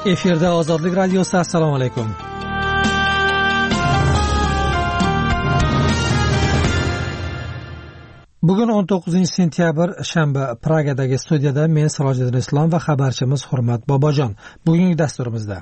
Efirda Ozodlik radiosi. Assalomu alaykum. Bugun 19-sentyabr shanba Pragadagi studiyada men Sirojiddin Islom va xabarchimiz Hurmat Bobojon. Bugungi dasturimizda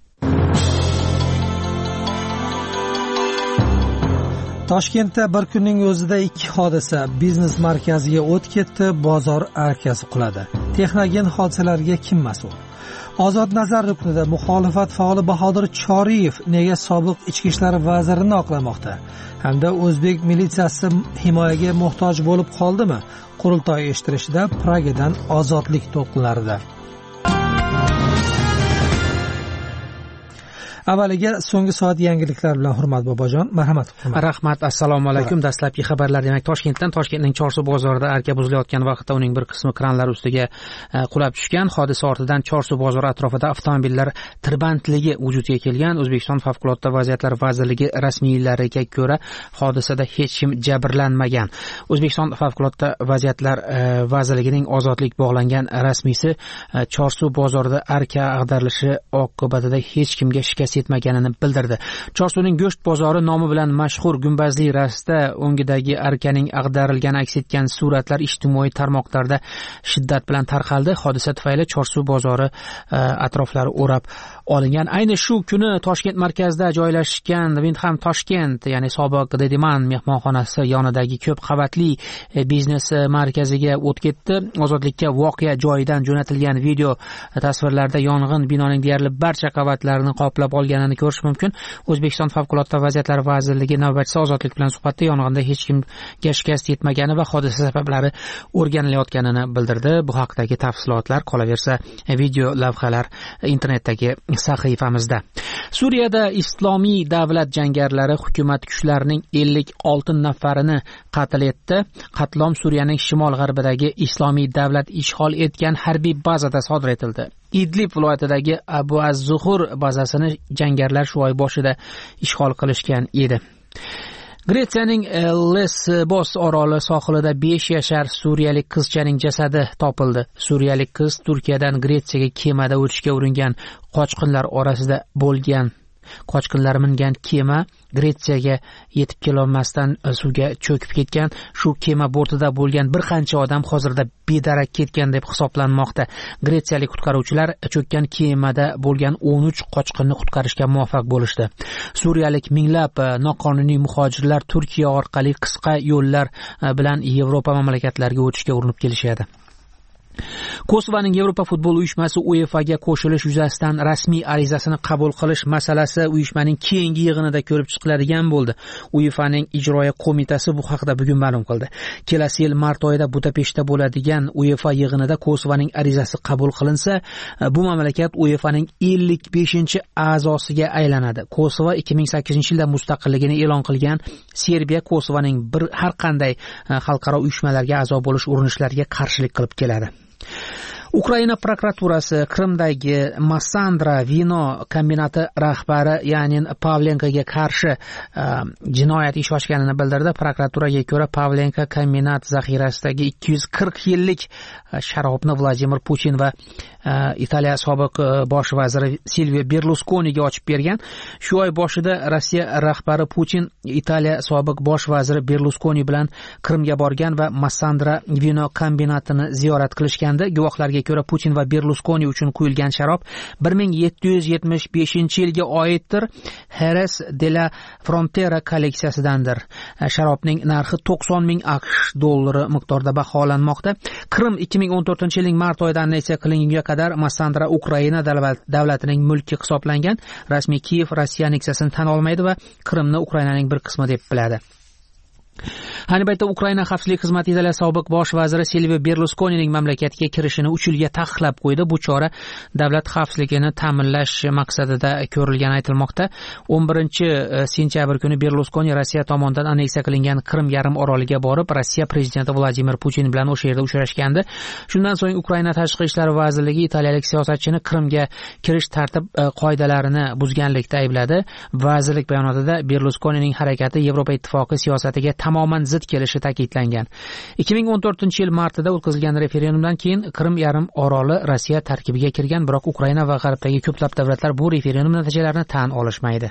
Toshkentda bir kunning o'zida 2 hodisa, biznes markaziga o't ketdi, bozor arkasi quladi. Texnogen hodisalarga kim mas'ul? Ozod nazar ruknida muxolifat faoli Bahodir Choriyev nega sobiq ichki ishlar vazirini oqlamoqda? Hamda o'zbek militsiyasi himoyaga muhtoj bo'lib qoldimi? Qurultoy ishtirishida Pragadan ozodlik to'lqinlarida. Avvaliga so'nggi soat yangiliklar bilan Hurmat Bobojon. Marhamat. Rahmat. Assalomu alaykum. Dastlabki xabarlar demak Toshkentning Chorsu bozorida arka buzilayotgan vaqtda uning bir qismi kranlar ustiga qulab tushgan. Hodisa ortidan Chorsu bozori atrofida avtomobillar tirbandligi vujudga kelgan. O'zbekiston Favqulodda vaziyatlar vazirligi rasmiylariga ko'ra hodisada hech kim jabrlanmagan. O'zbekiston Favqulodda vaziyatlar vazirligining ozodlik bog'langan rasmiysi Chorsu bozorida arka ag'darilishi oqibatida hech kimga shikast yetmaganini bildirdi. Chorsuning go'sht bozori nomi bilan mashhur gumbazli rasda o'ngidagi arkaning ag'darilgani aks etgan suratlar ijtimoiy tarmoqlarda shiddat bilan tarqaldi. Hodisa tufayli Chorsu bozori atroflari o'rab olingan. Ayni shu kuni Toshkent markazida joylashgan Windham Toshkent, ya'ni sobiq Dediman mehmonxonasi yonidagi ko'p qavatli biznes markaziga o't ketdi. Ozodlikka voqea joyidan jo'natilgan video tasvirlarda yong'in binoning deyarli barcha qavatlarini qoplab olganini ko'rish mumkin. O'zbekiston Favqulodda vaziyatlar vazirligi navbatchisi Ozodlik bilan suhbatda yong'inda hech kimga shikast yetmagani va hodisa sabablari o'rganilayotganini bildirdi. Bu haqdagi tafsilotlar qolaversa video lavhalar internetdagi sahifamizda. Suriyada Islomiy davlat jangarilari hukumat kuchlarining 56 nafarini qatl etdi. Qatlom Suriyaning shimol-g'arbidagi Islomiy davlat ishg'ol etgan harbiy bazada sodir etildi. Idlib viloyatidagi Abu Az-Zuhur bazasini jangarilar shu oy boshida ishg'ol qilishgan edi. Gretsiyaning Lesbos oroli sohilida 5 yashar suriyalik qizchaning jasadi topildi. Suriyalik qiz Turkiyadan Gretsiyaga kemada o'tishga uringan qochqinlar orasida bo'lgan. Qochqinlar mingan kema Gretsiyaga yetib kelolmasdan suvga cho'kib ketgan. Shu kema bortida bo'lgan bir qancha odam hozirda bedarak ketgan deb hisoblanmoqda. Gretsiyalik qutqaruvchilar cho'kkan kemada bo'lgan 13 qochqinni qutqarishga muvaffaq bo'lishdi. Suriyalik minglab noqonuniy muhojirlar Turkiya orqali qisqa yo'llar bilan Yevropa mamlakatlariga o'tishga urinib kelishadi. Kosovoning Yevropa futbol uyushmasi UEFAga qo'shilish yuzasidan rasmiy arizasini qabul qilish masalasi uyushmaning keyingi yig'inida ko'rib chiqiladigan bo'ldi. UEFAning ijroiya qo'mitasi bu haqda bugun ma'lum qildi. Kelasi yil mart oyida Budapeshtda bo'ladigan UEFA yig'inida Kosovoning arizasi qabul qilinsa, bu mamlakat UEFAning 55-a'zosiga aylanadi. Kosovo 2008-yilda mustaqilligini e'lon qilgan. Serbiya Kosovoning har qanday xalqaro uyushmalarga a'zo bo'lish urinishlariga qarshilik qilib keladi. Ukraina prokuraturasi Qrimdagi Massandra vino kombinati rahbari Yanin Pavlenkoga qarshi jinoyat ishi ochganini bildirdi. Prokuraturaga ko'ra Pavlenko kombinat zaxirasidagi 240 yillik sharobni Vladimir Putin va Italiya sobiq bosh vaziri Silvio Berluskoniga ochib bergan. Shu oy boshida Rossiya rahbari Putin Italiya sobiq bosh vaziri Berluskoni bilan Qrimga borgan va Massandra vino kombinatini ziyorat qilishgandi. Guvohlarga ko'ra Putin va Berluskoni uchun quyilgan sharob 1775-yilga oiddir. Jerez de la Frontera kolleksiyasidandir. Sharobning narxi 90 ming AQSh dollari miqdorida baholanmoqda. Qrim 2014-yilning mart oyidan anneksiya qilingunga qadar Massandra Ukraina davlatining mulki hisoblangan. Rasmiy Kiyev Rossiya anneksiyasini tan olmaydi va Qrimni Ukrainaning bir qismi deb biladi. Ayni paytda Ukraina xavfsizlik xizmati Italiya sobiq bosh vaziri Silvio Berluskonining mamlakatga kirishini 3 yilga taqiqlab qo'ydi. Bu chora davlat xavfsizligini ta'minlash maqsadida ko'rilgani aytilmoqda. 11-sentyabr kuni Berluskoni Rossiya tomonidan anneksiya qilingan Qrim yarim oroliga borib, Rossiya prezidenti Vladimir Putin bilan o'sha yerda uchrashgandi. Shundan so'ng Ukraina tashqi ishlar vazirligi italiyalik siyosatchini Qrimga kirish tartib qoidalarini buzganlikda aybladi. Vazirlik bayonotida Berluskonining harakati Yevropa ittifoqi siyosatiga tamoman zid zid kelishi ta'kidlangan. 2014-yil martida o'tkazilgan referendumdan keyin Qrim yarim oroli Rossiya tarkibiga kirgan, biroq Ukraina va G'arbdagi ko'plab davlatlar bu referendum natijalarini tan olishmaydi.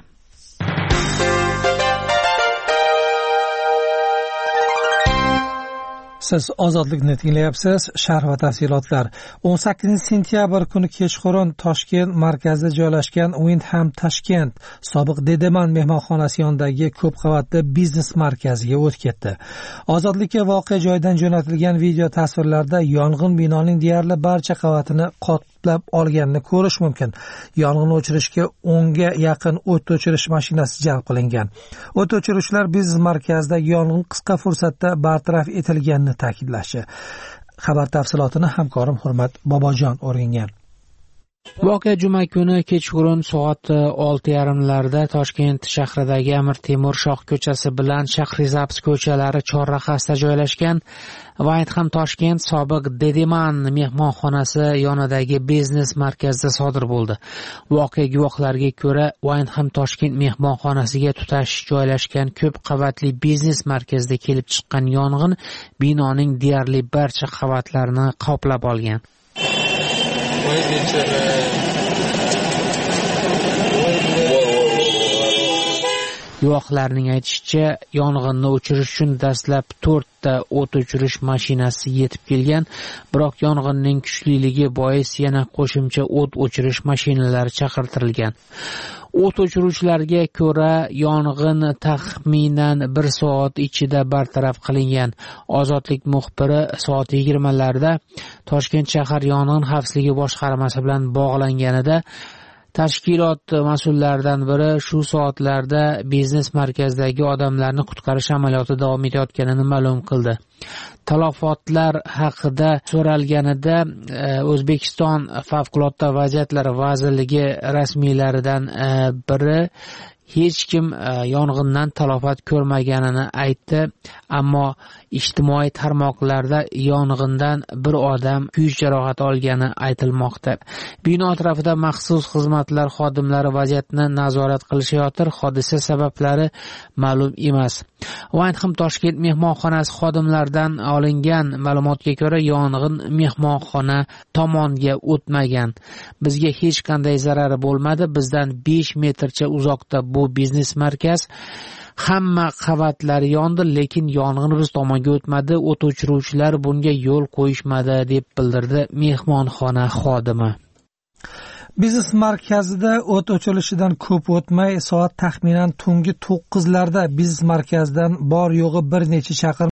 Siz ozodlikni tinglayapsiz. Sharh va tafsilotlar. 18-sentyabr kuni kechqurun Toshkent markazida joylashgan Windham Tashkent sobiq Dedeman mehmonxonasi yonidagi ko'p qavatli biznes markaziga o't ketdi. Ozodlikka voqea joyidan jo'natilgan video tasvirlarda yong'in binoning deyarli barcha qavatini qoplab olganini ko'rish mumkin. Yong'in o'chirishga 10 ga yaqin o't o'chirish mashinasi jalb qilingan. O't o'chiruvchilar biznes markazidagi yong'in qisqa fursatda bartaraf etilganini ta'kidlashi. Xabar tafsilotini hamkorim Hurmat Bobojon o'rgangan. Voqea juma kuni kechqurun soat 6:30larda Toshkent shahridagi Amir Temur Shoh ko'chasi bilan Shahrizabz ko'chalari chorrahasida joylashgan Windham Toshkent sobiq Dedeman mehmonxonasi yonidagi biznes markazida sodir bo'ldi. Voqea guvohlariga ko'ra, Windham Toshkent mehmonxonasiga tutash joylashgan ko'p qavatli biznes markazida kelib chiqqan yong'in binoning deyarli barcha qavatlarini qoplab olgan. Guvohlarning aytishicha, yong'inni o'chirish uchun dastlab 4 ta o't o'chirish mashinasi yetib kelgan, biroq yong'inning kuchliligi bois yana qo'shimcha o't o'chirish mashinalari chaqirtirilgan. O't o'chiruvchilarga ko'ra, yong'in taxminan 1 soat ichida bartaraf qilingan. Ozodlik muxbiri soat 20larda Toshkent shahar yong'in xavfsizligi boshqarmasi bilan bog'langanida tashkilot mas'ullaridan biri shu soatlarda biznes markazidagi odamlarni qutqarish amaliyoti davom etayotganini ma'lum qildi. Talafotlar haqida so'ralganida O'zbekiston Favqulodda vaziyatlar vazirligi rasmiylaridan biri hech kim yong'indan talafot ko'rmaganini aytdi, ammo ijtimoiy tarmoqlarda yong'indan bir odam kuyish jarohati olgani aytilmoqda. Bino atrofida maxsus xizmatlar xodimlari vaziyatni nazorat qilishayotir, hodisa sabablari ma'lum emas. Windham Toshkent mehmonxonasi xodimlaridan olingan ma'lumotga ko'ra, yong'in mehmonxona tomonga o'tmagan. Bizga hech qanday zarari bo'lmadi. Bizdan 5 metrcha uzoqda bu biznes markaz. Hamma qavatlari yondi, lekin yong'in biz tomonga o'tmadi. O't o'chiruvchilar bunga yo'l qo'yishmadi, deb bildirdi mehmonxona xodimi. Biznes markazida o't o'chirilishidan ko'p o'tmay, soat taxminan tungi 9larda biznes markazidan bor yo'g'i bir necha chaqirim